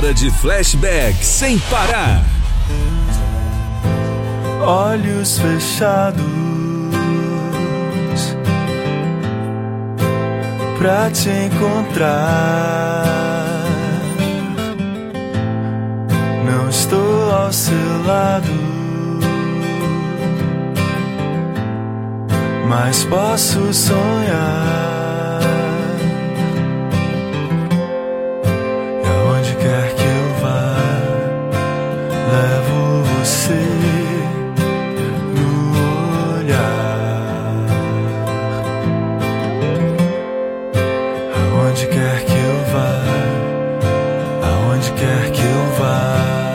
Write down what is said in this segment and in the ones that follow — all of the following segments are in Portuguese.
hora de flashback sem parar. Olhos fechados pra te encontrar. Não estou ao seu lado, mas posso sonhar. E aonde quer que eu vá, levo você no olhar. Aonde quer que eu vá, aonde quer que eu vá.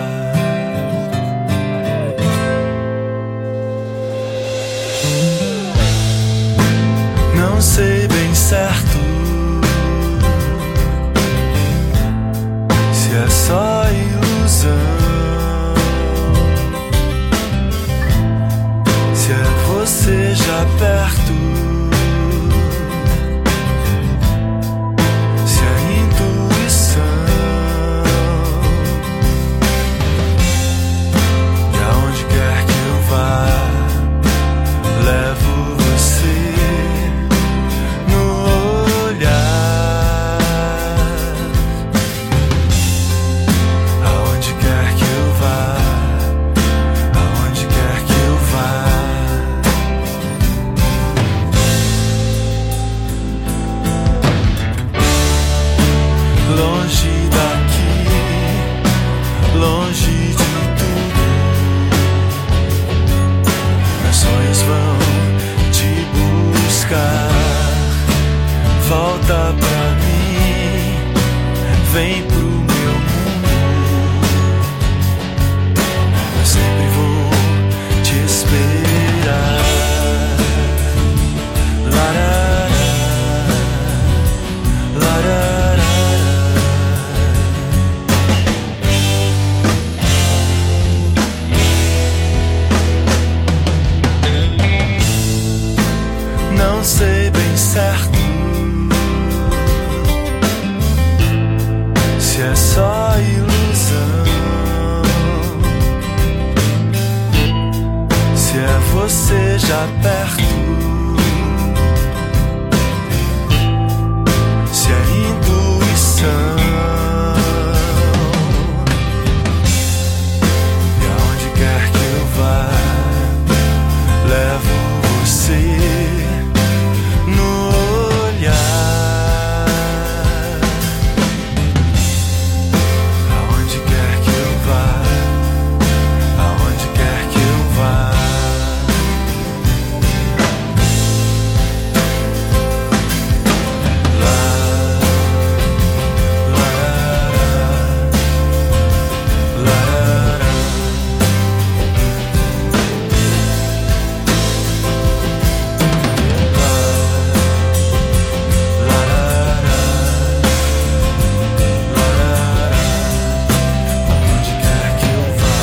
Não sei bem certo se é só ilusão, se é você já perto, se é intuição. E aonde quer que eu vá, levo você no olhar. Aonde quer que eu vá, aonde quer que eu vá. Longe daqui, longe de tudo, meus sonhos vão te buscar. Volta pra mim, vem pro meu mundo. Eu sempre vou te esperar. Larará, larará. Não sei bem certo se é só ilusão, se é você já perto, se é intuição. E aonde quer que eu vá, levo você no olhar. Aonde quer que eu vá, aonde quer que eu vá. Lá, lá, lá, lá. Aonde quer que eu vá,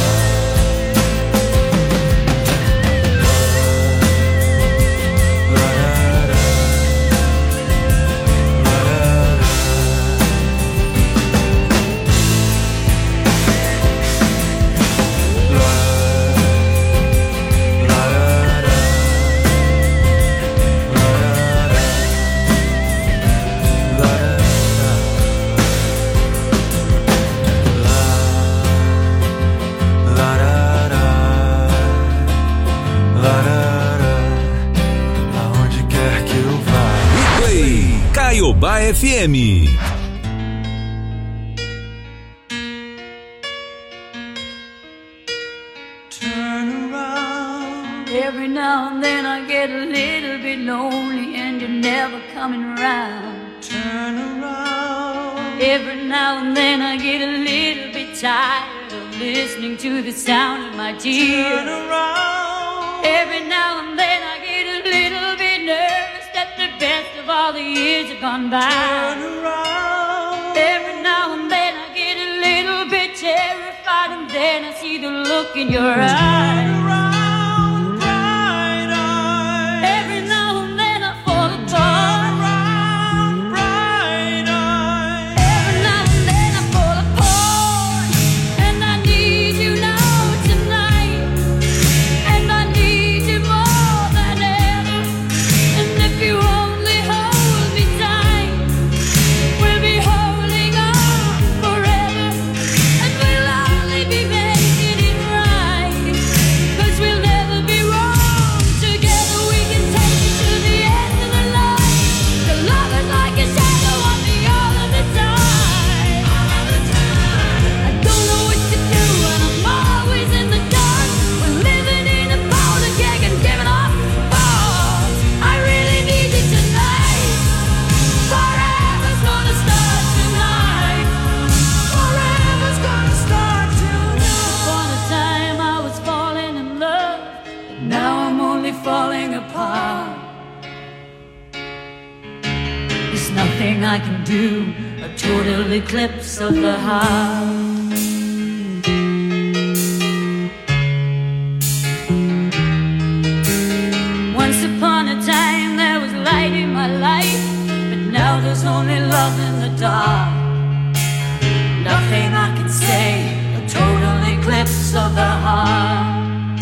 aonde quer que eu vá. Play Caiobá FM. Turn around. Every now and then I get a little bit lonely and you're never coming around. Turn around. Every now and then I get a little bit tired of listening to the sound of my tears. Turn around. Every now and then I get a little bit nervous that the best of all the years have gone by. Turn around. Every now and then I get a little bit terrified and then I see the look in your eyes. Turn around, bright eyes. Every now and then I fall apart. Turn around, bright eyes. Every now and then I fall apart. There's nothing I can do, a total eclipse of the heart. Once upon a time there was light in my life, but now there's only love in the dark. Nothing I can say, a total eclipse of the heart.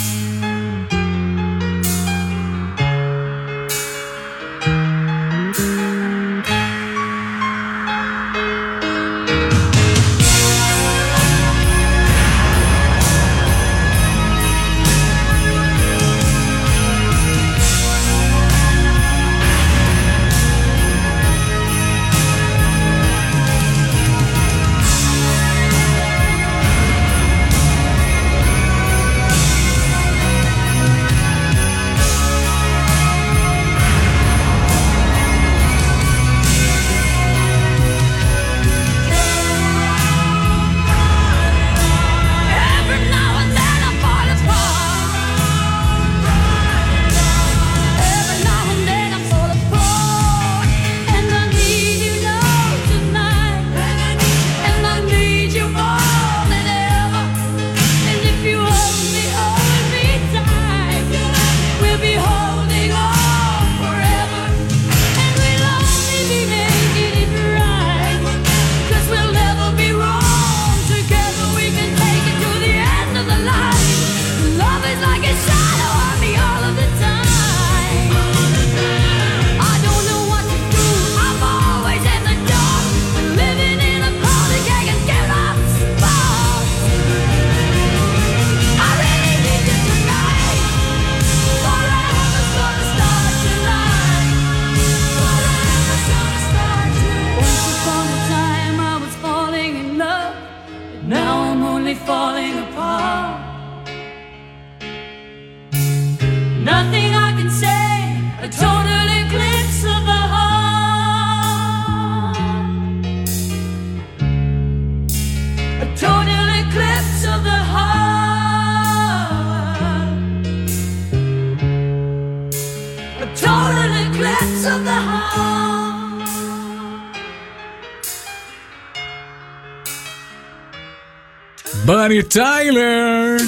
Bonnie Tyler.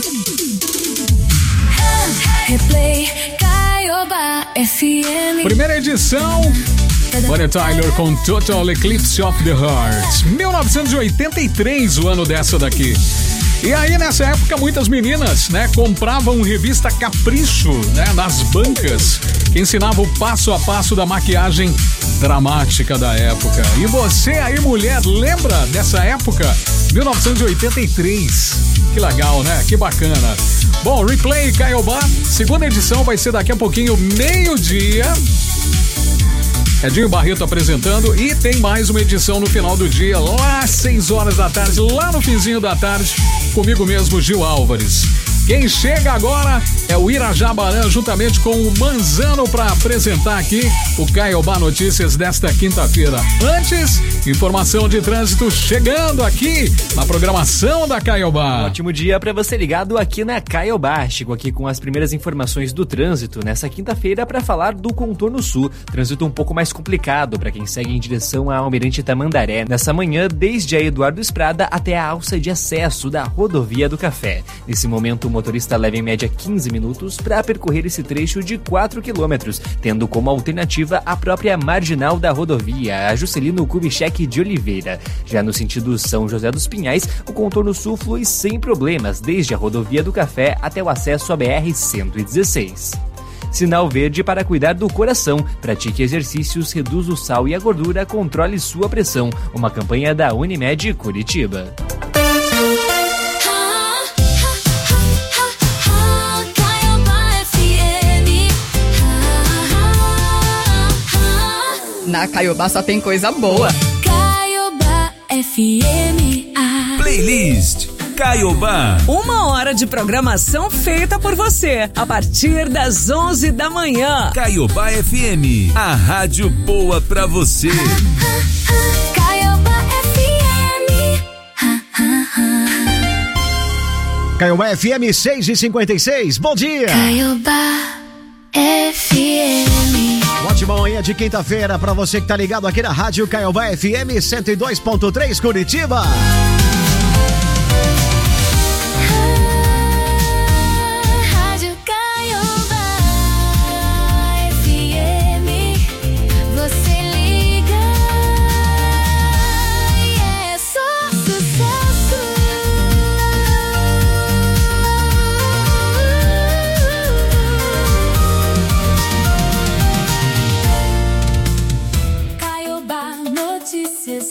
Replay Caiobá FM. Primeira edição. Bonnie Tyler com Total Eclipse of the Heart. 1983, o ano dessa daqui. E aí, nessa época, muitas meninas, né, compravam revista Capricho, né, nas bancas, que ensinava o passo a passo da maquiagem dramática da época. E você aí, mulher, lembra dessa época? 1983. Que legal, né? Que bacana. Bom, Replay Caiobá, segunda edição vai ser daqui a pouquinho, meio-dia. Edinho Barreto apresentando e tem mais uma edição no final do dia, lá às 6 horas da tarde, lá no finzinho da tarde, comigo mesmo, Gil Álvares. Quem chega agora é o Irajá Baran, juntamente com o Manzano, para apresentar aqui o Caiobá Notícias desta quinta-feira. Antes, informação de trânsito chegando aqui na programação da Caiobá. Um ótimo dia para você ligado aqui na Caiobá. Chego aqui com as primeiras informações do trânsito nessa quinta-feira para falar do Contorno Sul. Trânsito um pouco mais complicado para quem segue em direção a Almirante Tamandaré. Nessa manhã, desde a Eduardo Esprada até a alça de acesso da Rodovia do Café. Nesse momento, o motorista leva em média 15 minutos para percorrer esse trecho de 4 quilômetros, tendo como alternativa a própria marginal da rodovia, a Juscelino Kubitschek de Oliveira. Já no sentido São José dos Pinhais, o Contorno Sul flui sem problemas, desde a Rodovia do Café até o acesso à BR-116. Sinal verde para cuidar do coração. Pratique exercícios, reduza o sal e a gordura, controle sua pressão. Uma campanha da Unimed Curitiba. Na Caiobá só tem coisa boa. Caiobá FM. Playlist Caiobá. 1 hora de programação feita por você, a partir das 11 da manhã. Caiobá FM, a rádio boa pra você. Caiobá FM. Caiobá FM 6h56, bom dia. Caiobá FM. Ótima manhã de quinta-feira para você que tá ligado aqui na Rádio Caiobá FM 102.3 Curitiba. Rádio Caiobá FM, você liga e é só sucesso. Caiobá Notícias,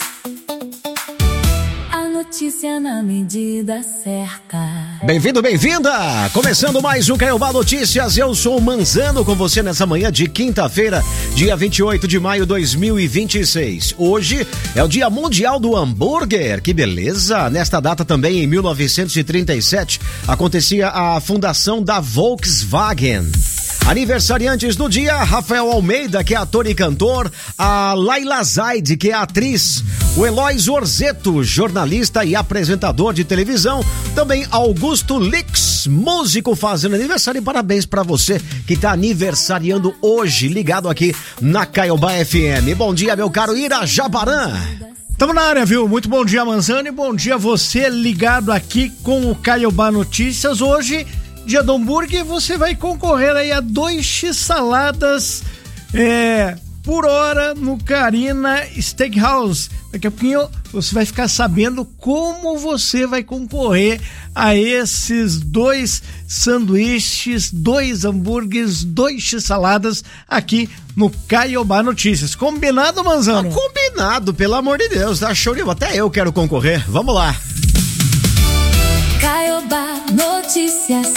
a notícia na medida certa. Bem-vindo, bem-vinda! Começando mais um Caiobá Notícias, eu sou o Manzano com você nessa manhã de quinta-feira, dia 28 de maio de 2026. Hoje é o Dia Mundial do Hambúrguer, que beleza! Nesta data também, em 1937, acontecia a fundação da Volkswagen. Aniversariantes do dia, Rafael Almeida, que é ator e cantor, a Laila Zaid, que é atriz, o Eloy Zorzeto, jornalista e apresentador de televisão, também Augusto Lix, músico, fazendo aniversário, e parabéns pra você que tá aniversariando hoje, ligado aqui na Caiobá FM. Bom dia, meu caro Irajabarã. Estamos na área, viu? Muito bom dia, Manzano, e bom dia você ligado aqui com o Caiobá Notícias. Hoje, dia do hambúrguer, você vai concorrer aí a 2 x-saladas por hora no Carina Steakhouse. Daqui a pouquinho você vai ficar sabendo como você vai concorrer a esses 2 sanduíches, 2 hambúrgueres, 2 x-saladas aqui no Caiobá Notícias. Combinado, Manzano? Combinado, pelo amor de Deus, tá show de bola. Até eu quero concorrer. Vamos lá. Caiobá Notícias,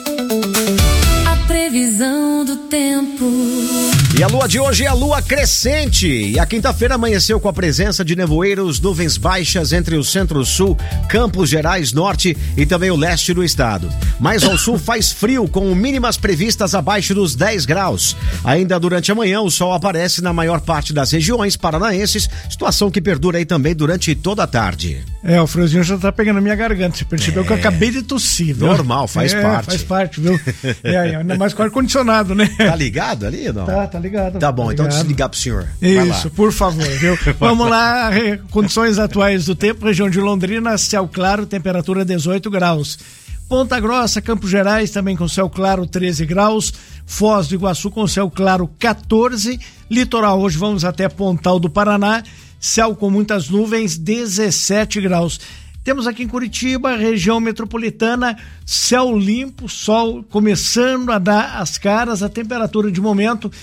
a previsão do tempo. E a lua de hoje é a lua crescente. E a quinta-feira amanheceu com a presença de nevoeiros, nuvens baixas entre o centro-sul, Campos Gerais, norte e também o leste do estado. Mais ao sul faz frio, com mínimas previstas abaixo dos 10 graus. Ainda durante a manhã, o sol aparece na maior parte das regiões paranaenses, situação que perdura aí também durante toda a tarde. O friozinho já tá pegando a minha garganta. Você percebeu que eu acabei de tossir, viu? Normal, faz parte. Faz parte, viu? Ainda mais com ar-condicionado, né? Tá ligado ali ou não? Tá ligado. Tá bom, então desligar pro senhor. Isso, por favor, viu? Vamos lá, condições atuais do tempo, região de Londrina, céu claro, temperatura 18 graus. Ponta Grossa, Campos Gerais, também com céu claro, 13 graus. Foz do Iguaçu com céu claro, 14. Litoral, hoje vamos até Pontal do Paraná, céu com muitas nuvens, 17 graus. Temos aqui em Curitiba, região metropolitana, céu limpo, sol começando a dar as caras, a temperatura de momento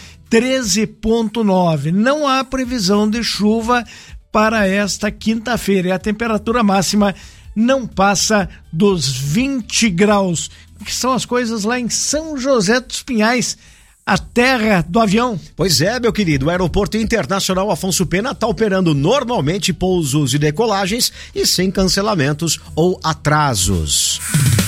13,9. Não há previsão de chuva para esta quinta-feira e a temperatura máxima não passa dos 20 graus. O que são as coisas lá em São José dos Pinhais, a terra do avião? Pois é, meu querido, o Aeroporto Internacional Afonso Pena está operando normalmente pousos e decolagens e sem cancelamentos ou atrasos.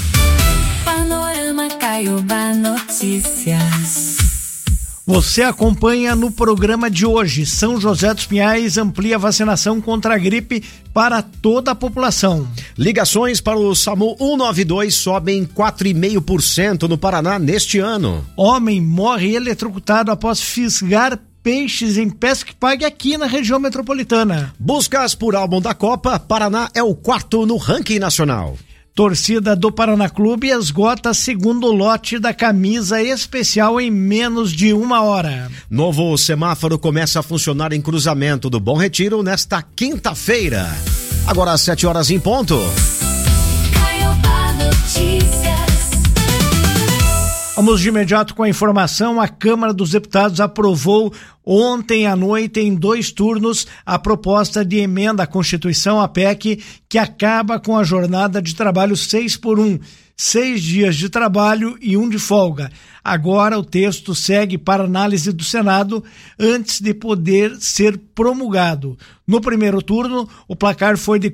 Panorama Caiobá Notícias. Você acompanha no programa de hoje. São José dos Pinhais amplia a vacinação contra a gripe para toda a população. Ligações para o SAMU 192 sobem 4,5% no Paraná neste ano. Homem morre eletrocutado após fisgar peixes em pesca que pague aqui na região metropolitana. Buscas por álbum da Copa, Paraná é o 4º no ranking nacional. Torcida do Paraná Clube esgota segundo lote da camisa especial em menos de 1 hora. Novo semáforo começa a funcionar em Cruzamento do Bom Retiro nesta quinta-feira. Agora às 7 horas em ponto. Caiobá Notícias. Vamos de imediato com a informação. A Câmara dos Deputados aprovou ontem à noite, em 2 turnos, a proposta de emenda à Constituição, a PEC, que acaba com a jornada de trabalho 6x1. 6 dias de trabalho e 1 de folga. Agora o texto segue para análise do Senado antes de poder ser promulgado. No primeiro turno, o placar foi de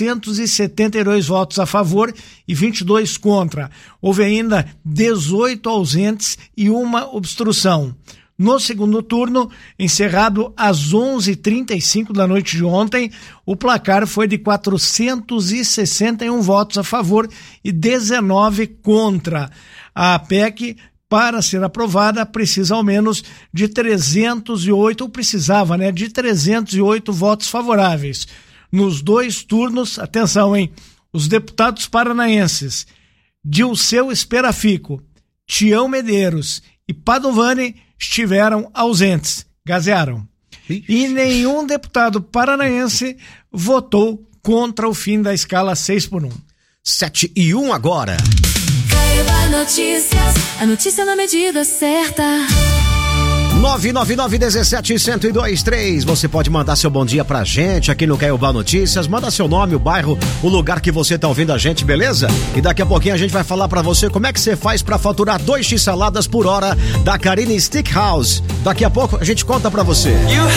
472 votos a favor e 22 contra. Houve ainda 18 ausentes e 1 obstrução. No segundo turno, encerrado às 11h35 da noite de ontem, o placar foi de 461 votos a favor e 19 contra. A PEC para ser aprovada, precisa ao menos de 308 votos favoráveis. Nos 2 turnos, atenção, hein? Os deputados paranaenses Dilceu Esperafico, Tião Medeiros e Padovani estiveram ausentes, gazearam. E nenhum deputado paranaense votou contra o fim da escala 6x1. 7:01 agora. Caiobá Notícias, a notícia na medida certa. 999-17-1023. Você pode mandar seu bom dia pra gente aqui no Caiobá Notícias. Manda seu nome, o bairro, o lugar que você tá ouvindo a gente, beleza? E daqui a pouquinho a gente vai falar pra você como é que você faz pra faturar 2x saladas por hora da Carine Steakhouse. Daqui a pouco a gente conta pra você.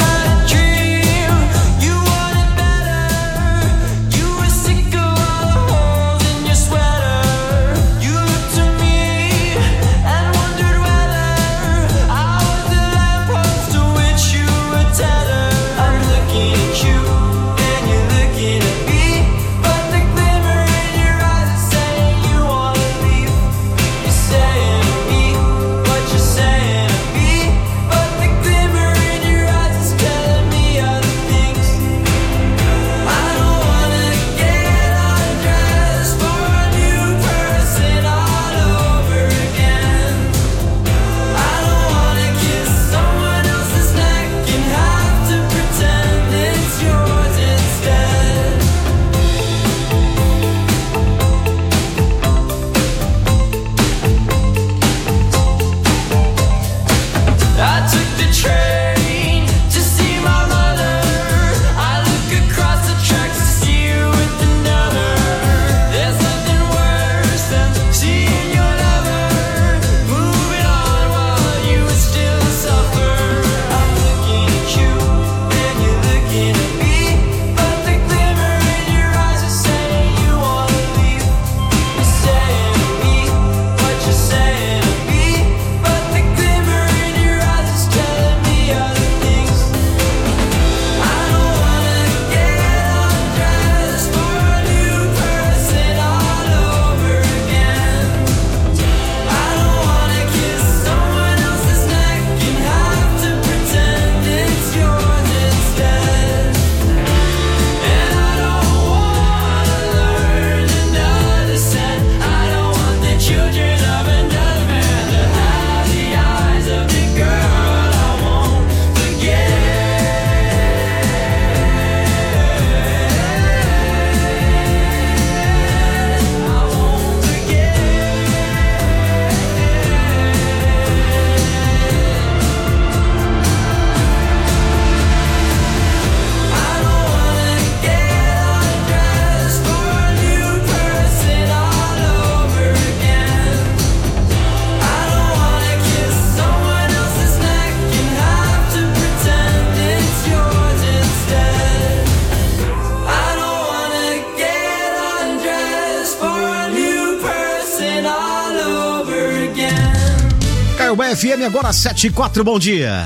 FM, agora 7:04, bom dia.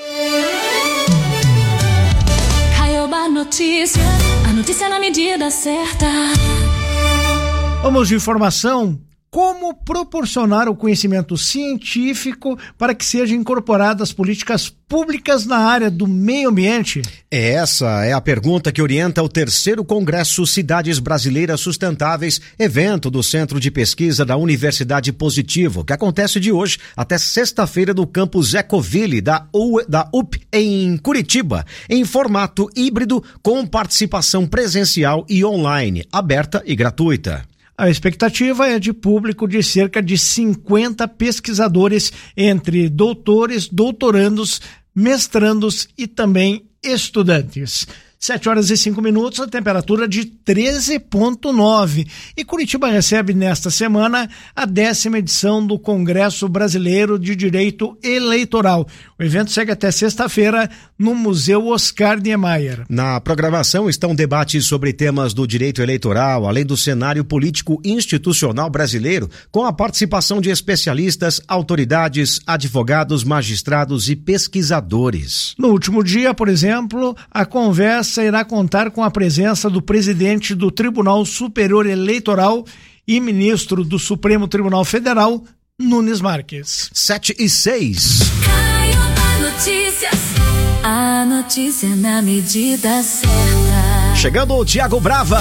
Caiobá Notícias, a notícia na medida certa. Vamos de informação. Como proporcionar o conhecimento científico para que sejam incorporadas políticas públicas na área do meio ambiente? Essa é a pergunta que orienta o 3º Congresso Cidades Brasileiras Sustentáveis, evento do Centro de Pesquisa da Universidade Positivo, que acontece de hoje até sexta-feira no campus Ecoville da UP em Curitiba, em formato híbrido com participação presencial e online, aberta e gratuita. A expectativa é de público de cerca de 50 pesquisadores, entre doutores, doutorandos, mestrandos e também estudantes. 7:05, a temperatura de 13,9. E Curitiba recebe nesta semana a 10ª edição do Congresso Brasileiro de Direito Eleitoral. O evento segue até sexta-feira no Museu Oscar Niemeyer. Na programação estão debates sobre temas do direito eleitoral, além do cenário político institucional brasileiro, com a participação de especialistas, autoridades, advogados, magistrados e pesquisadores. No último dia, por exemplo, a conversa irá contar com a presença do presidente do Tribunal Superior Eleitoral e ministro do Supremo Tribunal Federal, Nunes Marques. 7:06. A notícia na medida certa. Chegando o Thiago Brava.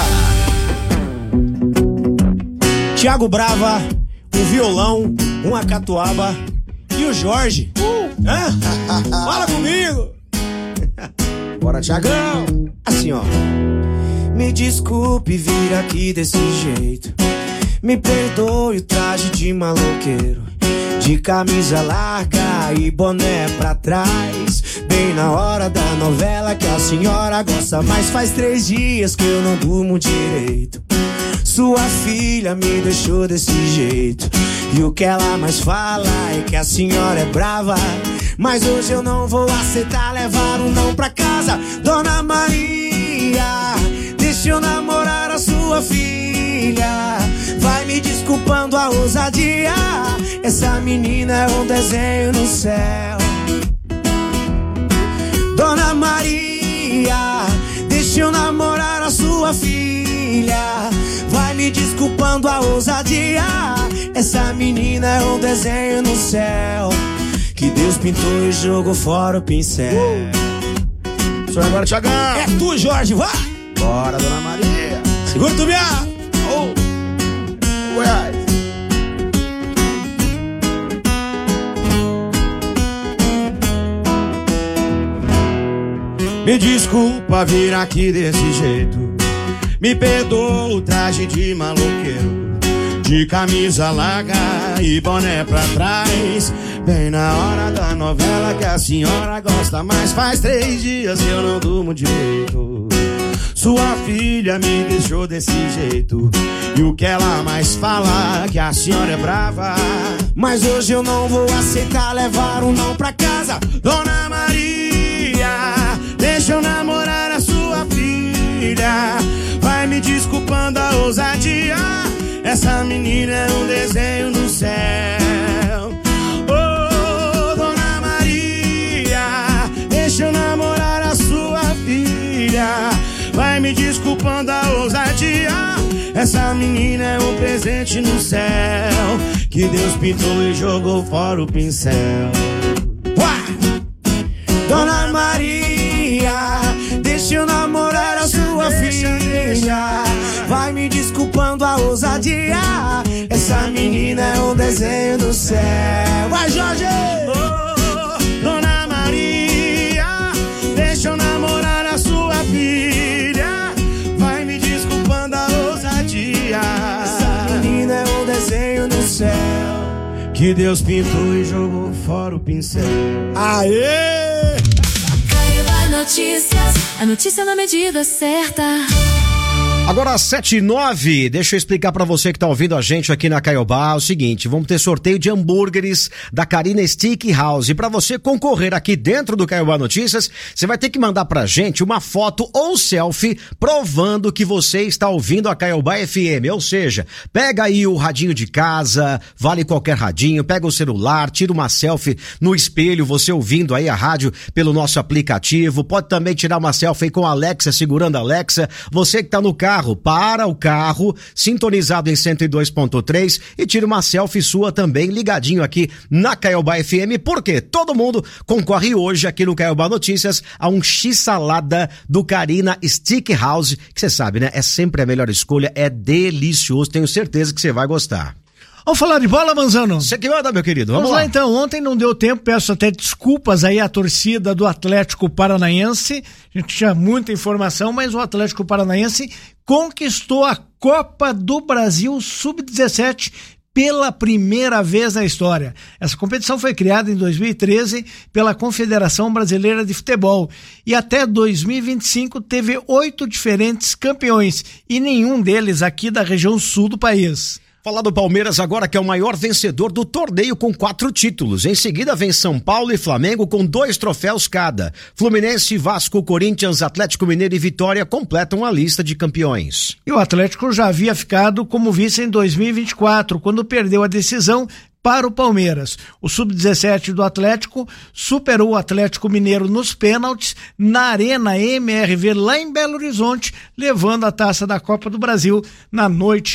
Thiago Brava, um violão, uma catuaba e o Jorge. Fala comigo! Bora, Thiagão! Assim, ó. Me desculpe vir aqui desse jeito. Me perdoe o traje de maloqueiro, de camisa larga e boné pra trás, bem na hora da novela que a senhora gosta mais. Faz 3 dias que eu não durmo direito. Sua filha me deixou desse jeito, e o que ela mais fala é que a senhora é brava. Mas hoje eu não vou aceitar levar um não pra casa. Dona Maria, deixa eu namorar a sua filha. Vai me desculpando a ousadia, essa menina é um desenho no céu. Dona Maria, deixa eu namorar a sua filha. Vai me desculpando a ousadia, essa menina é um desenho no céu, que Deus pintou e jogou fora o pincel. Só agora, Thiagão. É tu, Jorge, vai! Bora, Dona Maria. Segura o tubiá! Goiás. Me desculpa vir aqui desse jeito. Me perdoa o traje de maloqueiro, de camisa larga e boné pra trás, bem na hora da novela que a senhora gosta mais. Faz 3 dias que eu não durmo direito. Sua filha me deixou desse jeito, e o que ela mais fala é que a senhora é brava. Mas hoje eu não vou aceitar levar um não pra casa. Dona Maria, deixa eu namorar a sua filha. Vai me desculpando a ousadia, essa menina é um desenho no céu. Oh, Dona Maria, deixa eu namorar a sua filha. Vai me desculpando a ousadia, essa menina é um presente no céu, que Deus pintou e jogou fora o pincel. Dona Maria, deixa eu namorar a sua filha. Vai me desculpando a ousadia, essa menina é um desenho do céu. Vai, Jorge! Oh, Dona Maria, deixa eu namorar a sua filha. Vai me desculpando a ousadia, essa menina é um desenho do céu, que Deus pintou e jogou fora o pincel. Aê! Notícias, a notícia na medida certa. Agora 7:09, deixa eu explicar pra você que tá ouvindo a gente aqui na Caiobá o seguinte: vamos ter sorteio de hambúrgueres da Carina Stick House. E pra você concorrer aqui dentro do Caiobá Notícias, você vai ter que mandar pra gente uma foto ou selfie provando que você está ouvindo a Caiobá FM. Ou seja, pega aí o radinho de casa, vale qualquer radinho, pega o celular, tira uma selfie no espelho, você ouvindo aí a rádio pelo nosso aplicativo. Pode também tirar uma selfie com a Alexa, segurando a Alexa. Você que tá no carro, para o carro, sintonizado em 102.3 e tira uma selfie sua também, ligadinho aqui na Caiobá FM, porque todo mundo concorre hoje aqui no Caiobá Notícias a um X-salada do Carina Stick House, que você sabe, né? É sempre a melhor escolha, é delicioso, tenho certeza que você vai gostar. Vamos falar de bola, Manzano? Você que manda, meu querido. Vamos lá então. Ontem não deu tempo, peço até desculpas aí à torcida do Atlético Paranaense. A gente tinha muita informação, mas o Atlético Paranaense conquistou a Copa do Brasil Sub-17 pela primeira vez na história. Essa competição foi criada em 2013 pela Confederação Brasileira de Futebol e até 2025 teve 8 diferentes campeões e nenhum deles aqui da região sul do país. Falar do Palmeiras agora, que é o maior vencedor do torneio com 4 títulos. Em seguida vem São Paulo e Flamengo com 2 troféus cada. Fluminense, Vasco, Corinthians, Atlético Mineiro e Vitória completam a lista de campeões. E o Atlético já havia ficado como vice em 2024, quando perdeu a decisão para o Palmeiras. O Sub-17 do Atlético superou o Atlético Mineiro nos pênaltis na Arena MRV lá em Belo Horizonte, levando a taça da Copa do Brasil na noite da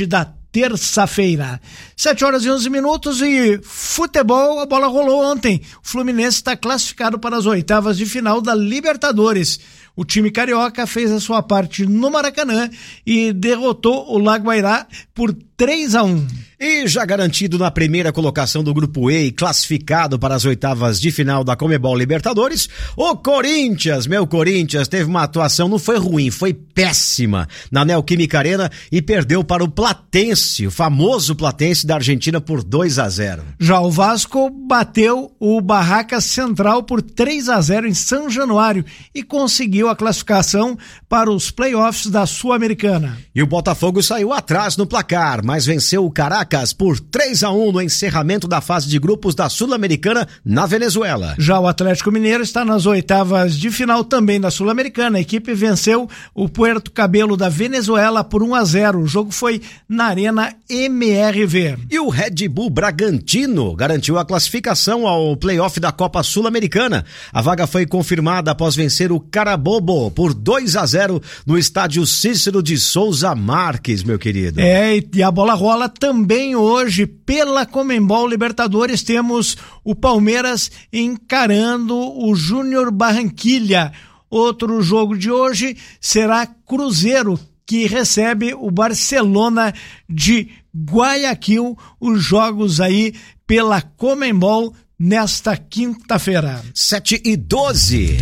terça-feira. 7h11 e futebol, a bola rolou ontem. O Fluminense está classificado para as oitavas de final da Libertadores. O time carioca fez a sua parte no Maracanã e derrotou o Laguairá por 3-1. E já garantido na primeira colocação do Grupo E e classificado para as oitavas de final da Conmebol Libertadores, o Corinthians, meu Corinthians, teve uma atuação, não foi ruim, foi péssima na Neoquímica Arena e perdeu para o Platense, o famoso Platense da Argentina por 2-0. Já o Vasco bateu o Barracas Central por 3-0 em São Januário e conseguiu a classificação para os playoffs da Sul-Americana. E o Botafogo saiu atrás no placar, mas venceu o Caracas por 3-1 no encerramento da fase de grupos da Sul-Americana na Venezuela. Já o Atlético Mineiro está nas oitavas de final também da Sul-Americana. A equipe venceu o Puerto Cabelo da Venezuela por 1-0. O jogo foi na Arena MRV. E o Red Bull Bragantino garantiu a classificação ao playoff da Copa Sul-Americana. A vaga foi confirmada após vencer o Carabobo por 2-0 no estádio Cícero de Souza Marques, meu querido. E a bola rola também hoje pela Conmebol Libertadores. Temos o Palmeiras encarando o Júnior Barranquilla. Outro jogo de hoje será Cruzeiro, que recebe o Barcelona de Guayaquil. Os jogos aí pela Conmebol nesta quinta-feira. 7h12.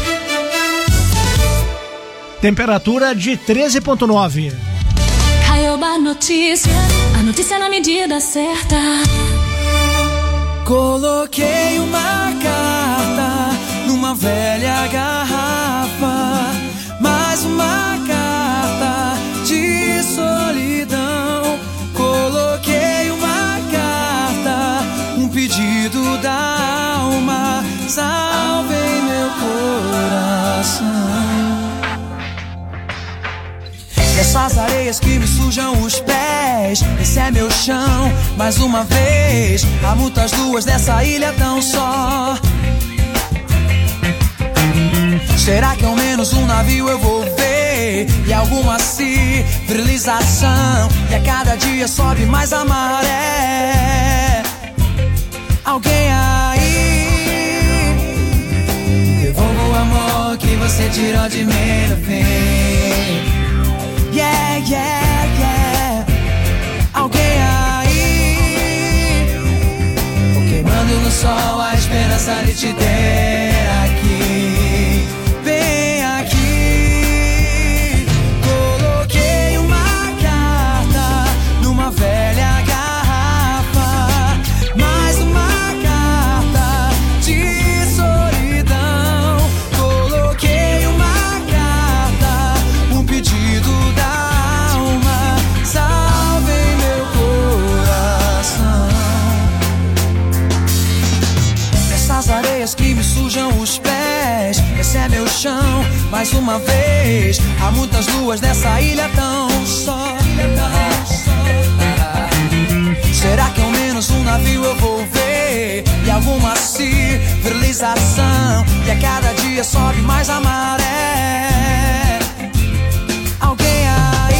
Temperatura de 13,9. Caioba Notícias, a notícia na medida certa. Coloquei uma carta numa velha garrafa, mais uma carta de solidão. Coloquei uma carta, um pedido da alma, salvei meu coração. Essas areias que me sujam os pés, esse é meu chão, mais uma vez. Há muitas luas nessa ilha tão só. Será que ao menos um navio eu vou ver? E alguma civilização, e a cada dia sobe mais a maré. Alguém aí, devolva o amor que você tirou de mim no fim. Yeah, yeah, yeah. Alguém aí, queimando no sol a esperança de te ter aqui. Vem aqui. Coloquei uma carta numa velha garrafa, mais uma carta de solidão. Coloquei uma carta, um pedido da alma, salvei meu coração. Essas areias que me sujam os pés, esse é meu chão, mais uma vez. Há muitas luas nessa ilha tão só. Será que ao menos um navio eu vou ver? E alguma civilização, e a cada dia sobe mais a maré. Alguém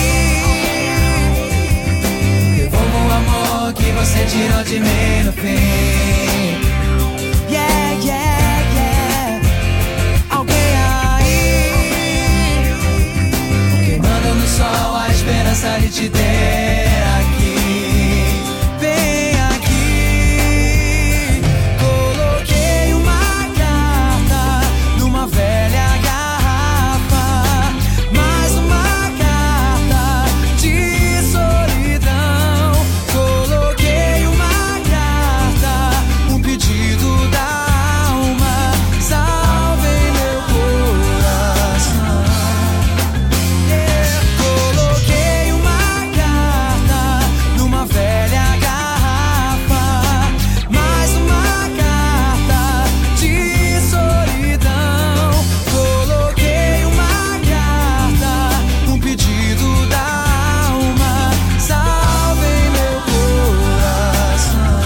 aí, devolva o amor que você tirou de mim no fim. Yeah, yeah, yeah. Alguém aí, queimando no sol a esperança de te ter aqui. Vem aqui. Coloquei uma carta numa velha garrafa, mais uma carta de solidão. Coloquei uma carta, um pedido da alma, salvei meu coração. Yeah. Coloquei uma carta numa velha garrafa, mais uma carta de solidão. Coloquei uma carta, um pedido da alma, salvei meu coração.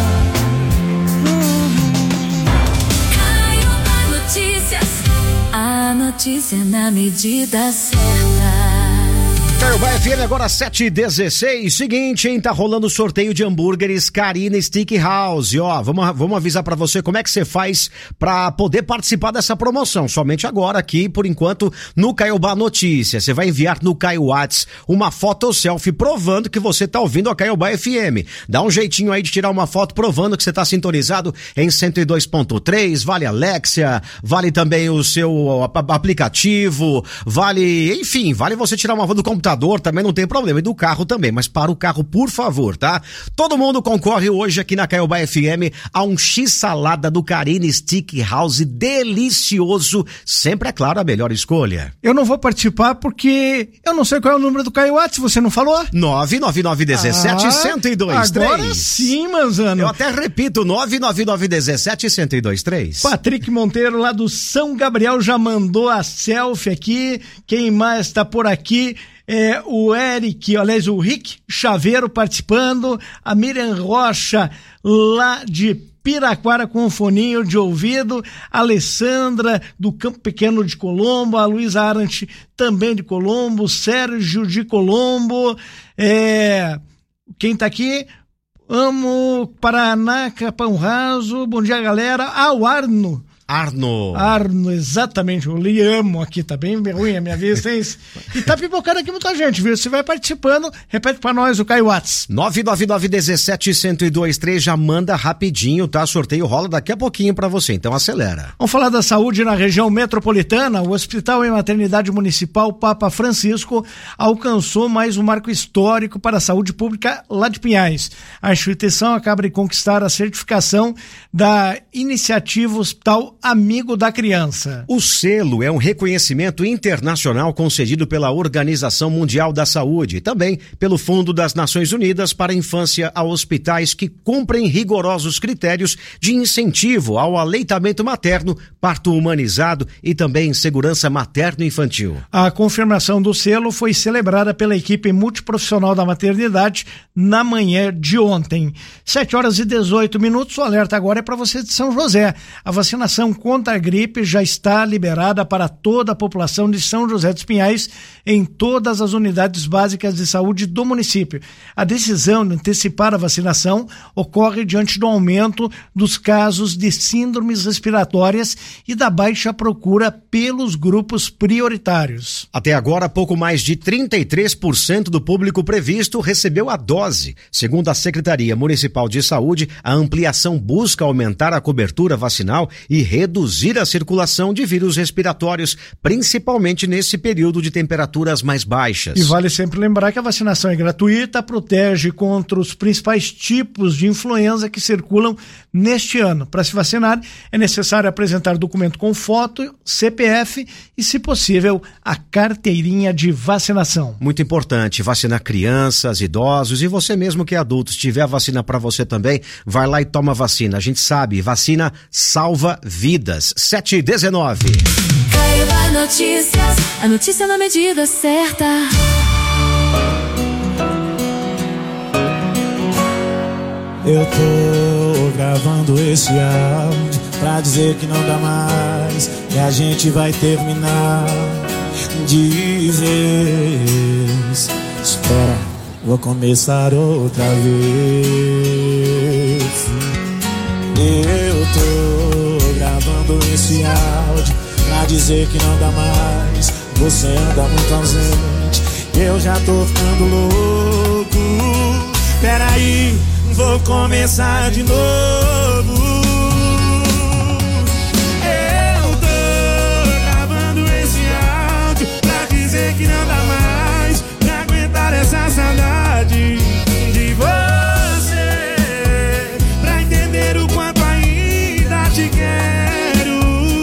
Caioba Notícias, a notícia na medida certa. Caiobá FM agora 7h16. Seguinte, hein? Tá rolando o sorteio de hambúrgueres Carina Stick House. Ó, vamos avisar pra você como é que você faz pra poder participar dessa promoção. Somente agora aqui, por enquanto, no Caiobá Notícias. Você vai enviar no Caio Whats uma foto ou selfie provando que você tá ouvindo a Caiobá FM. Dá um jeitinho aí de tirar uma foto provando que você tá sintonizado em 102.3, vale Alexia, vale também o seu aplicativo, vale você tirar uma foto do computador, também não tem problema, e do carro também, mas para o carro, por favor, tá? Todo mundo concorre hoje aqui na Caiobá FM a um X-salada do Carina Stick House delicioso, sempre, é claro, a melhor escolha. Eu não vou participar porque eu não sei qual é o número do Caio Whats, você não falou? 99917-1023. Agora sim, Manzano. Eu até repito, 99917-1023. Patrick Monteiro lá do São Gabriel já mandou a selfie aqui. Quem mais tá por aqui? O Eric, aliás, o Rick Chaveiro participando, a Miriam Rocha lá de Piraquara com um foninho de ouvido, a Alessandra do Campo Pequeno de Colombo, a Luísa Arantes também de Colombo, Sérgio de Colombo, quem tá aqui? Amo Paraná, Capão Raso, bom dia galera, o Arno, exatamente, eu lhe amo aqui, tá bem ruim a minha vista, hein? E tá pipocando aqui muita gente, viu? Você vai participando, repete pra nós o Caio Whats. 99917-1023, já manda rapidinho, tá? Sorteio rola daqui a pouquinho pra você, então acelera. Vamos falar da saúde na região metropolitana. O Hospital e Maternidade Municipal Papa Francisco alcançou mais um marco histórico para a saúde pública lá de Pinhais. A instituição acaba de conquistar a certificação da iniciativa Hospital Amigo da Criança. O selo é um reconhecimento internacional concedido pela Organização Mundial da Saúde e também pelo Fundo das Nações Unidas para a Infância a hospitais que cumprem rigorosos critérios de incentivo ao aleitamento materno, parto humanizado e também segurança materno-infantil. A confirmação do selo foi celebrada pela equipe multiprofissional da maternidade na manhã de ontem. 7h18, o alerta agora é para você de São José. A vacinação contra a gripe já está liberada para toda a população de São José dos Pinhais em todas as unidades básicas de saúde do município. A decisão de antecipar a vacinação ocorre diante do aumento dos casos de síndromes respiratórias e da baixa procura pelos grupos prioritários. Até agora, pouco mais de 33% do público previsto recebeu a dose. Segundo a Secretaria Municipal de Saúde, a ampliação busca aumentar a cobertura vacinal e reduzir a circulação de vírus respiratórios, principalmente nesse período de temperaturas mais baixas. E vale sempre lembrar que a vacinação é gratuita, protege contra os principais tipos de influenza que circulam neste ano. Para se vacinar, é necessário apresentar documento com foto, CPF e, se possível, a carteirinha de vacinação. Muito importante, vacinar crianças, idosos e você mesmo que é adulto, se tiver a vacina para você também, vai lá e toma vacina. A gente sabe, vacina salva vidas. 7h19. Caiobá Notícias, a notícia na medida certa. Eu tô gravando esse áudio pra dizer que não dá mais, que a gente vai terminar de vez. Espera, vou começar outra vez. Eu tô gravando esse áudio pra dizer que não dá mais, você anda muito ausente, eu já tô ficando louco. Peraí, vou começar de novo. Eu tô gravando esse áudio pra dizer que não dá mais pra aguentar essa saudade de você, pra entender o quanto ainda te quero.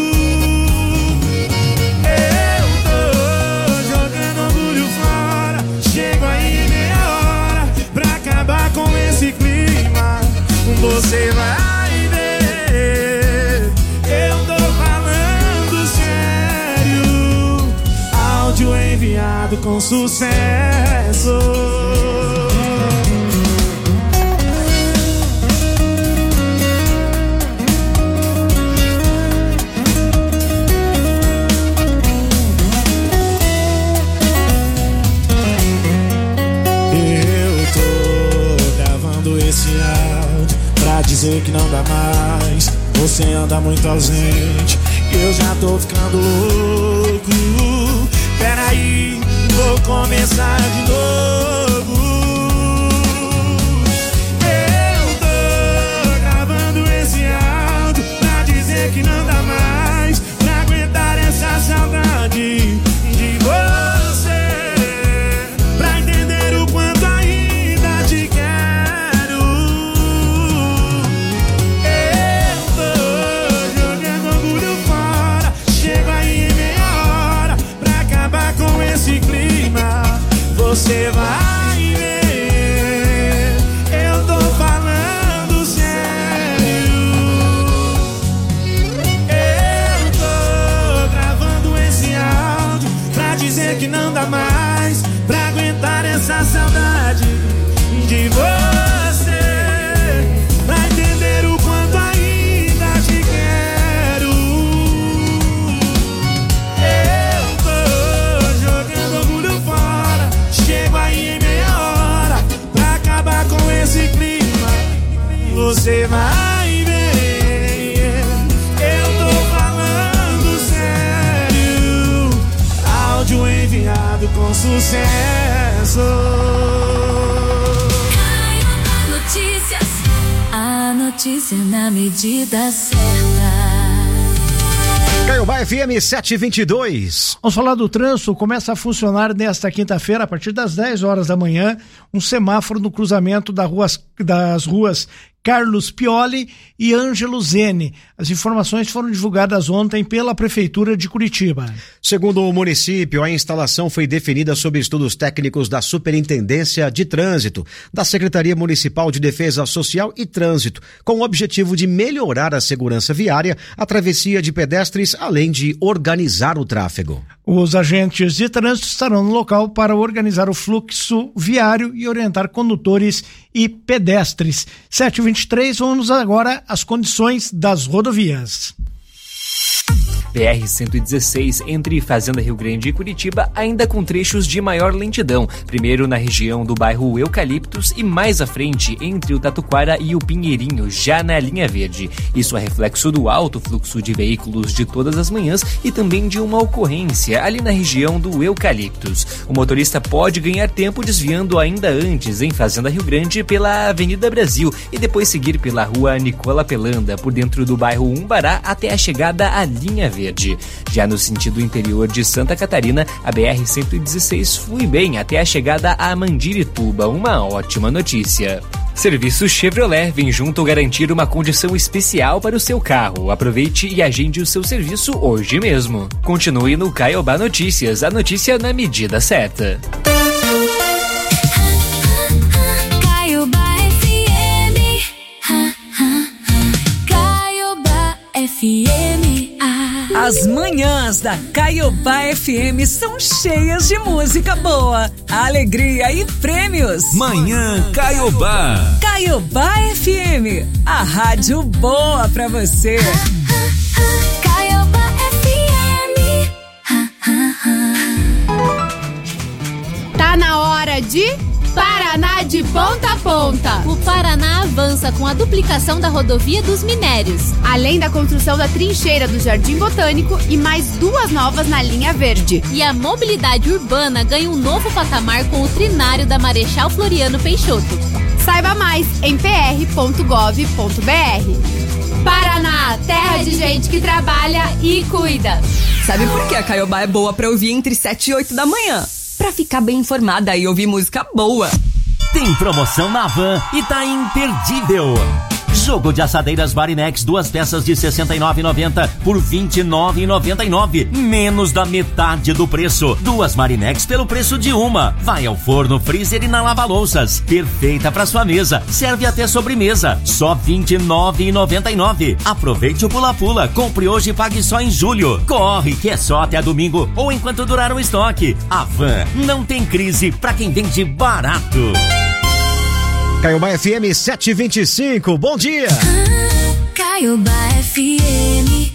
Eu tô jogando orgulho fora, chego aí meia hora pra acabar com esse clima. Você vai ver, eu tô falando sério. Áudio enviado com sucesso. dizer que não dá mais. Você anda muito ausente e eu já tô ficando louco. Peraí, vou começar de novo. Eu tô gravando esse áudio pra dizer que não dá mais pra aguentar essa saudade de você, pra entender o quanto ainda te quero. Eu tô jogando orgulho fora, chego aí em meia hora pra acabar com esse clima. Você vai ver, eu tô falando sério. Eu tô gravando esse áudio pra dizer que não dá mais pra aguentar essa saudade de você, pra entender o quanto ainda te quero. Eu tô jogando orgulho fora, chego aí em meia hora pra acabar com esse clima. Você vai ver, eu tô falando sério. Áudio enviado com sucesso. Notícias. A notícia na medida certa. Caiobá FM 722. Vamos falar do trânsito. Começa a funcionar nesta quinta-feira, a partir das 10 horas da manhã, um semáforo no cruzamento das ruas Carlos Pioli e Ângelo Zene. As informações foram divulgadas ontem pela Prefeitura de Curitiba. Segundo o município, a instalação foi definida sob estudos técnicos da Superintendência de Trânsito, da Secretaria Municipal de Defesa Social e Trânsito, com o objetivo de melhorar a segurança viária, a travessia de pedestres, além de organizar o tráfego. Os agentes de trânsito estarão no local para organizar o fluxo viário e orientar condutores e pedestres. 7h23, vamos agora às condições das rodovias. BR-116 entre Fazenda Rio Grande e Curitiba, ainda com trechos de maior lentidão. Primeiro na região do bairro Eucaliptos e mais à frente entre o Tatuquara e o Pinheirinho, já na linha verde. Isso é reflexo do alto fluxo de veículos de todas as manhãs e também de uma ocorrência ali na região do Eucaliptos. O motorista pode ganhar tempo desviando ainda antes em Fazenda Rio Grande pela Avenida Brasil e depois seguir pela rua Nicola Pelanda, por dentro do bairro Umbará até a chegada à linha verde. Já no sentido interior de Santa Catarina, a BR-116 flui bem até a chegada a Mandirituba, uma ótima notícia. Serviço Chevrolet vem junto garantir uma condição especial para o seu carro. Aproveite e agende o seu serviço hoje mesmo. Continue no Caiobá Notícias, a notícia na medida certa. Caiobá FM. Caiobá FM. As manhãs da Caiobá FM são cheias de música boa, alegria e prêmios. Manhã Caiobá. Caiobá FM, a rádio boa pra você. Caiobá FM. Tá na hora de Paraná de ponta a ponta. O Paraná avança com a duplicação da rodovia dos Minérios, além da construção da trincheira do Jardim Botânico e mais 2 novas na linha verde. E a mobilidade urbana ganha um novo patamar com o trinário da Marechal Floriano Peixoto. Saiba mais em pr.gov.br. Paraná, terra de gente que trabalha e cuida. Sabe por que a Caiobá é boa pra ouvir entre 7 e 8 da manhã? Pra ficar bem informada e ouvir música boa. Tem promoção na Van e tá imperdível. Jogo de assadeiras Barinex, 2 peças de R$ 69,90 por R$ 29,99. Menos da metade do preço. 2 Barinex pelo preço de uma. Vai ao forno, freezer e na lava-louças. Perfeita pra sua mesa. Serve até sobremesa. Só R$ 29,99. Aproveite o pula-pula. Compre hoje e pague só em julho. Corre, que é só até domingo ou enquanto durar o estoque. A Van não tem crise pra quem vende barato. Caiobá FM 725, bom dia! Caiobá FM.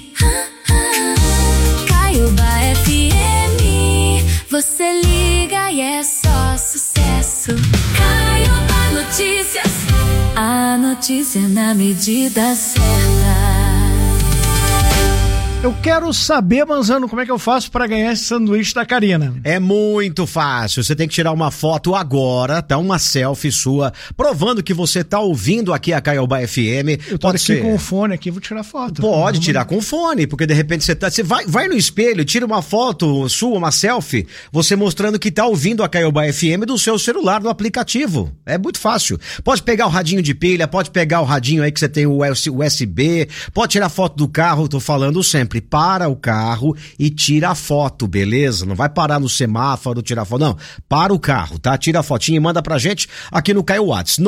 Caiobá FM. Você liga e é só sucesso. Caiobá Notícias. A notícia na medida certa. Eu quero saber, Manzano, como é que eu faço para ganhar esse sanduíche da Karina? É muito fácil, você tem que tirar uma foto agora, tá? Uma selfie sua, provando que você tá ouvindo aqui a Caiobá FM. Eu tô aqui com o fone aqui, vou tirar foto. Pode tirar com o fone, porque de repente você vai no espelho, tira uma foto sua, uma selfie, você mostrando que tá ouvindo a Caiobá FM do seu celular, no aplicativo. É muito fácil. Pode pegar o radinho de pilha, pode pegar o radinho aí que você tem o USB, pode tirar foto do carro, tô falando sempre. Para o carro e tira a foto, beleza? Não vai parar no semáforo, tirar foto, não. Para o carro, tá? Tira a fotinha e manda pra gente aqui no Caio Whats,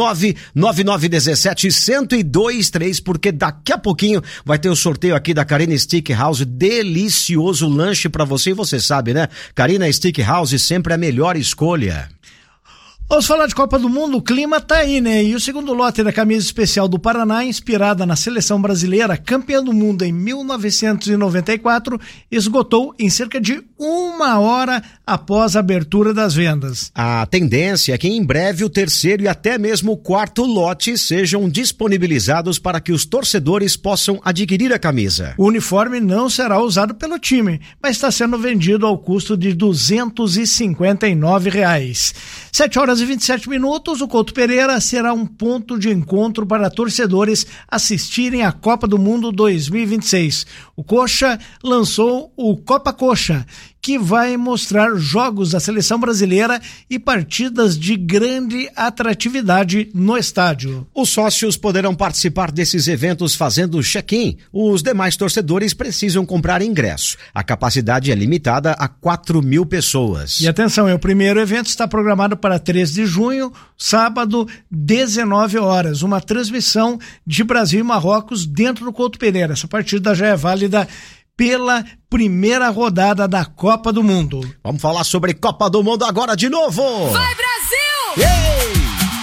99917-1023, porque daqui a pouquinho vai ter o sorteio aqui da Karina Steakhouse, delicioso lanche pra você, e você sabe, né? Karina Steakhouse sempre a melhor escolha. Vamos falar de Copa do Mundo, o clima tá aí, né? E o segundo lote da camisa especial do Paraná, inspirada na seleção brasileira, campeã do mundo em 1994, esgotou em cerca de 1 hora após a abertura das vendas. A tendência é que em breve o terceiro e até mesmo o quarto lote sejam disponibilizados para que os torcedores possam adquirir a camisa. O uniforme não será usado pelo time, mas está sendo vendido ao custo de R$259. 7h27, o Couto Pereira será um ponto de encontro para torcedores assistirem à Copa do Mundo 2026. O Coxa lançou o Copa Coxa, que vai mostrar jogos da seleção brasileira e partidas de grande atratividade no estádio. Os sócios poderão participar desses eventos fazendo check-in. Os demais torcedores precisam comprar ingresso. A capacidade é limitada a 4.000 pessoas. E atenção, o primeiro evento está programado para 3 de junho, sábado, 19 horas. Uma transmissão de Brasil e Marrocos dentro do Couto Pereira. Essa partida já é válida pela primeira rodada da Copa do Mundo. Vamos falar sobre Copa do Mundo agora de novo! Vai, Brasil! Ei!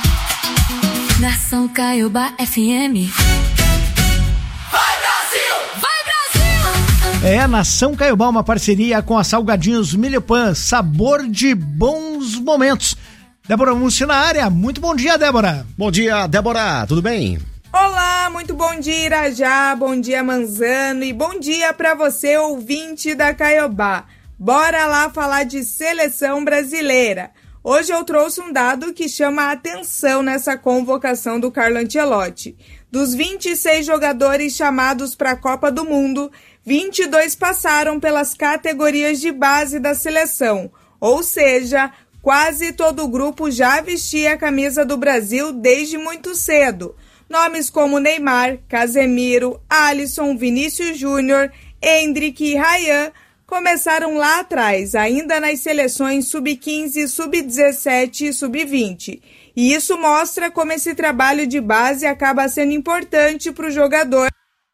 Nação Caiobá FM. Vai, Brasil! Vai, Brasil! É, Nação Caiobá, uma parceria com a Salgadinhos Milho Pan, sabor de bons momentos. Débora Mussi na área, muito bom dia, Débora. Bom dia, Débora, tudo bem? Olá, muito bom dia, Irajá, bom dia, Manzano, e bom dia para você, ouvinte da Caiobá. Bora lá falar de seleção brasileira. Hoje eu trouxe um dado que chama a atenção nessa convocação do Carlo Ancelotti. Dos 26 jogadores chamados para a Copa do Mundo, 22 passaram pelas categorias de base da seleção, ou seja, quase todo o grupo já vestia a camisa do Brasil desde muito cedo. Nomes como Neymar, Casemiro, Alisson, Vinícius Júnior, Endrick e Ryan começaram lá atrás, ainda nas seleções sub-15, sub-17 e sub-20. E isso mostra como esse trabalho de base acaba sendo importante para o jogador.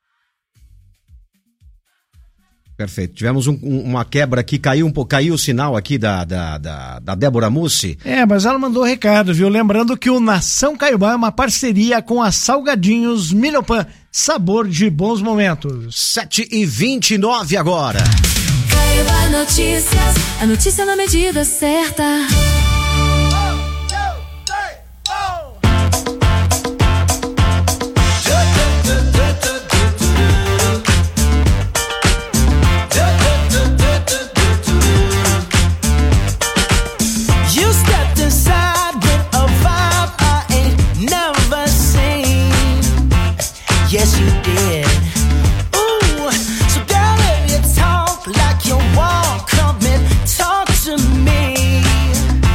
Perfeito. Tivemos uma quebra aqui, caiu o sinal aqui da Débora Mussi. É, mas ela mandou recado, viu? Lembrando que o Nação Caiobá é uma parceria com a Salgadinhos Milho Pan, sabor de bons momentos. 7h29 agora. Caiobá Notícias, a notícia na medida certa. Yes, you did. Ooh, so girl, if you talk like you walk, come and talk to me.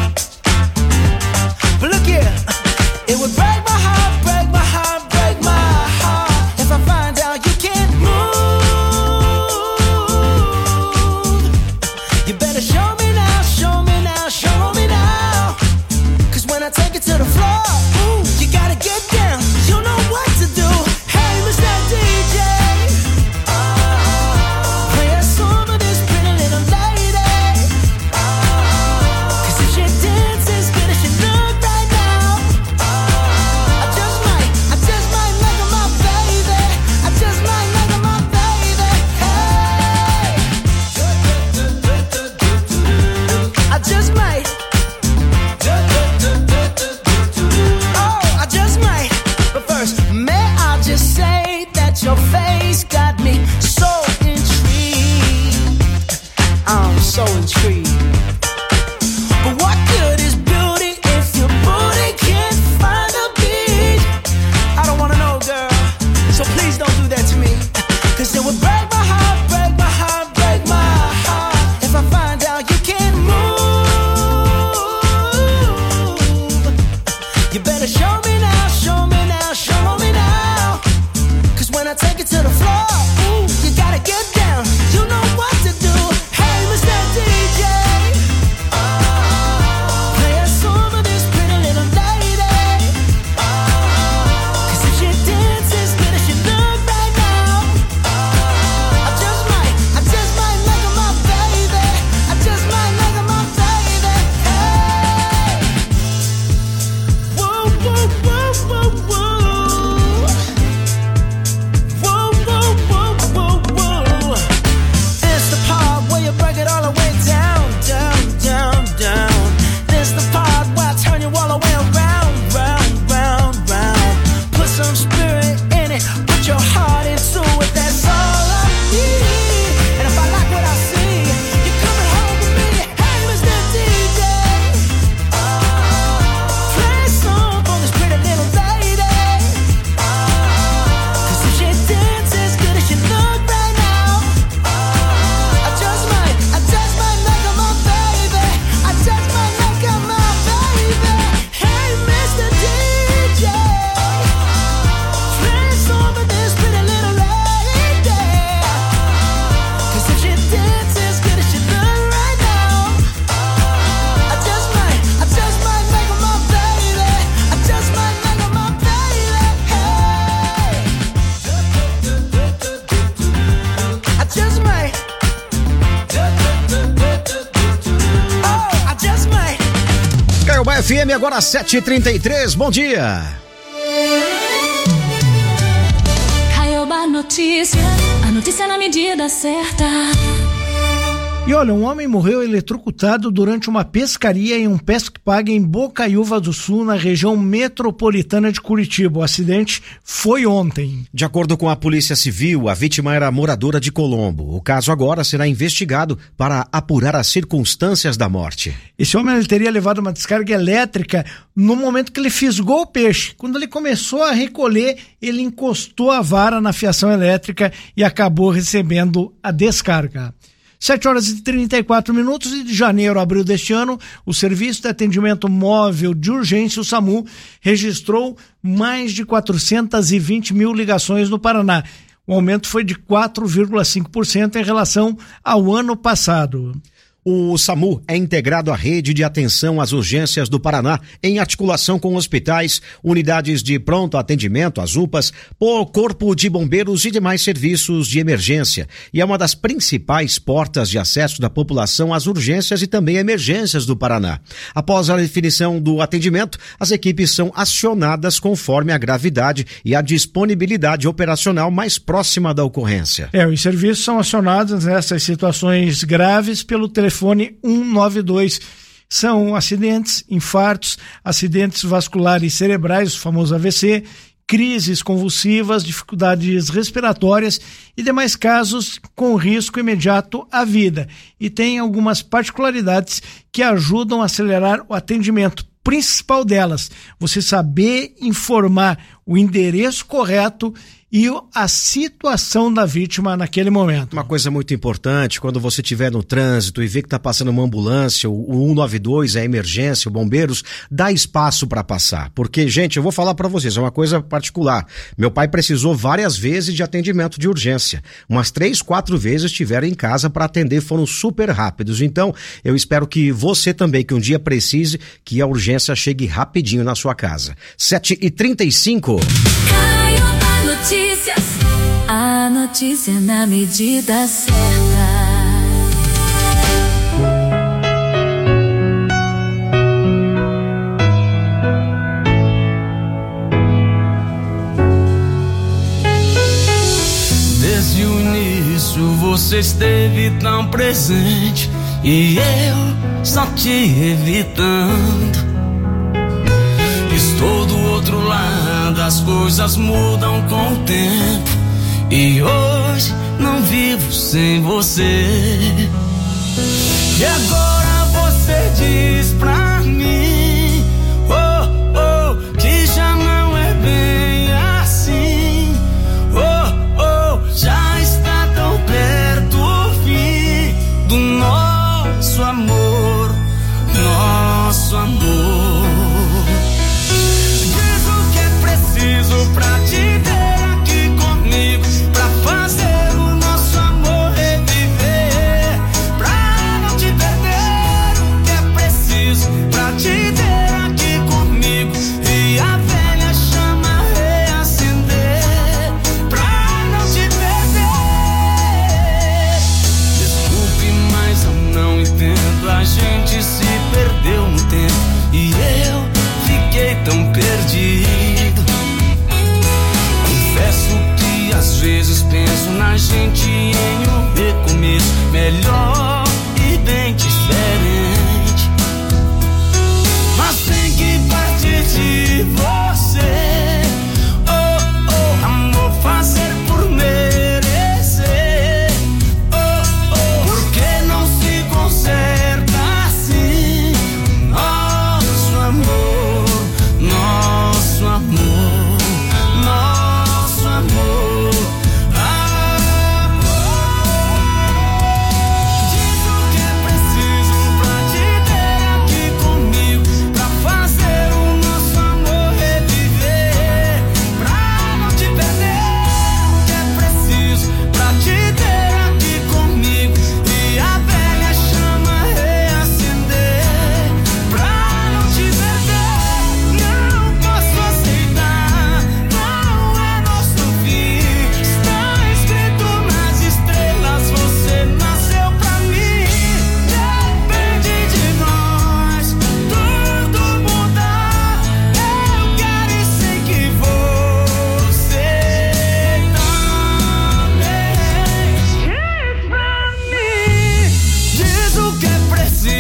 Caiobá FM, agora 7h33, bom dia. Caiobá Notícias, a notícia na medida certa. E olha, um homem morreu eletrocutado durante uma pescaria em um pesque-pague em Bocaiúva do Sul, na região metropolitana de Curitiba. O acidente foi ontem. De acordo com a Polícia Civil, a vítima era moradora de Colombo. O caso agora será investigado para apurar as circunstâncias da morte. Esse homem ele teria levado uma descarga elétrica no momento que ele fisgou o peixe. Quando ele começou a recolher, ele encostou a vara na fiação elétrica e acabou recebendo a descarga. 7h34 e de janeiro a abril deste ano, o Serviço de Atendimento Móvel de Urgência, o SAMU, registrou mais de 420 mil ligações no Paraná. O aumento foi de 4,5% em relação ao ano passado. O SAMU é integrado à rede de atenção às urgências do Paraná, em articulação com hospitais, unidades de pronto atendimento, as UPAs, Corpo de Bombeiros e demais serviços de emergência. E é uma das principais portas de acesso da população às urgências e também emergências do Paraná. Após a definição do atendimento, as equipes são acionadas conforme a gravidade e a disponibilidade operacional mais próxima da ocorrência. Os serviços são acionados nessas situações graves pelo telefone 192. São acidentes, infartos, acidentes vasculares cerebrais, o famoso AVC, crises convulsivas, dificuldades respiratórias e demais casos com risco imediato à vida. E tem algumas particularidades que ajudam a acelerar o atendimento. Principal delas, você saber informar o endereço correto e a situação da vítima naquele momento. Uma coisa muito importante, quando você estiver no trânsito e vê que está passando uma ambulância, o 192, a emergência, o bombeiros, dá espaço para passar. Porque, gente, eu vou falar para vocês, é uma coisa particular. Meu pai precisou várias vezes de atendimento de urgência. Umas 3, 4 vezes estiveram em casa para atender, foram super rápidos. Então, eu espero que você também, que um dia precise, que a urgência chegue rapidinho na sua casa. 7h35. Notícias, a notícia na medida certa. Desde o início você esteve tão presente e eu só te evitando. Estou do outro lado, as coisas mudam com o tempo e hoje não vivo sem você. E agora você diz pra mim, oh, oh, que já não é bem assim. Oh, oh, já está tão perto o fim do nosso amor, nosso amor. Preciso pra te ter aqui comigo, pra fazer o nosso amor reviver, pra não te perder. O que é preciso pra te ter aqui comigo e a velha chama reacender, pra não te perder. Desculpe, mas eu não entendo, a gente se perdeu no tempo e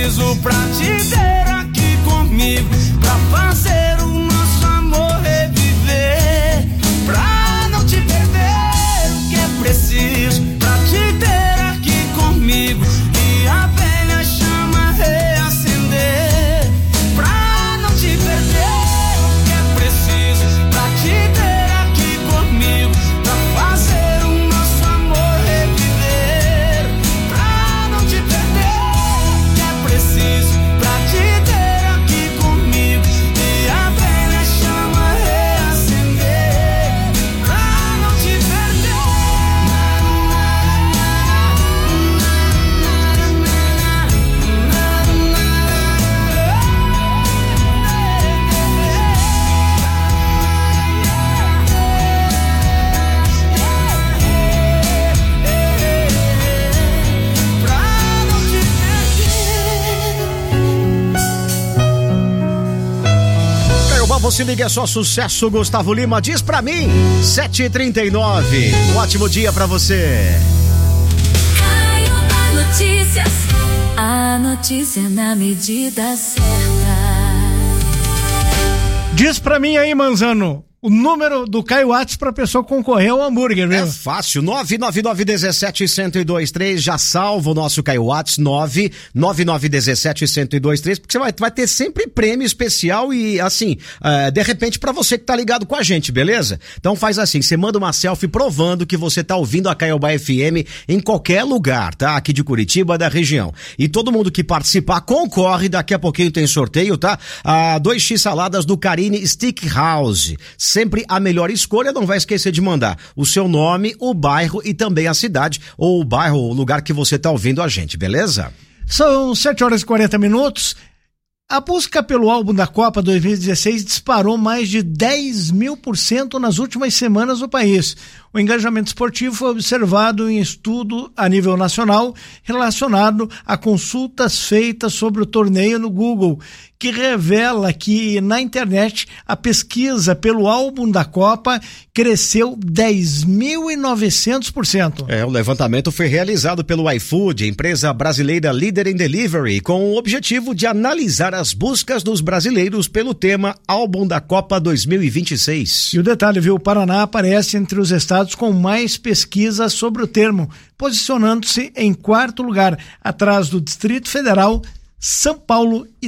preciso pra te ter aqui comigo, pra fazer o nosso amor reviver, pra não te perder. O que é preciso pra te ter aqui comigo e a velha chama reacender, pra não te perder. O que é preciso pra te ter aqui comigo, pra fazer o nosso amor reviver, pra não te perder. O que é preciso pra te ter aqui comigo e a velha chama reacender, pra não te perder. Caiobá, você liga, é só sucesso. Gustavo Lima diz pra mim, 7h39. Um ótimo dia pra você. Caiobá Notícias. A notícia na medida certa. Diz pra mim aí, Manzano, o número do Caio Watts pra pessoa concorrer ao hambúrguer, viu? É fácil, 99917-1023, já salva o nosso Caio Watts, 99917-1023, porque você vai ter sempre prêmio especial e assim, de repente pra você que tá ligado com a gente, beleza? Então faz assim, você manda uma selfie provando que você tá ouvindo a Caiobá FM em qualquer lugar, tá? Aqui de Curitiba, da região. E todo mundo que participar concorre, daqui a pouquinho tem sorteio, tá? 2x saladas do Carine Steakhouse. Sempre a melhor escolha, não vai esquecer de mandar o seu nome, o bairro e também a cidade, ou o bairro, o lugar que você tá ouvindo a gente, beleza? São 7h40. A busca pelo álbum da Copa 2016 disparou mais de 10.000% nas últimas semanas no país. O engajamento esportivo foi observado em estudo a nível nacional relacionado a consultas feitas sobre o torneio no Google, que revela que na internet a pesquisa pelo álbum da Copa cresceu 10.900%. O levantamento foi realizado pelo iFood, empresa brasileira líder em delivery, com o objetivo de analisar as buscas dos brasileiros pelo tema álbum da Copa 2026. E o detalhe, viu? O Paraná aparece entre os estados com mais pesquisas sobre o termo, posicionando-se em 4º lugar, atrás do Distrito Federal, São Paulo e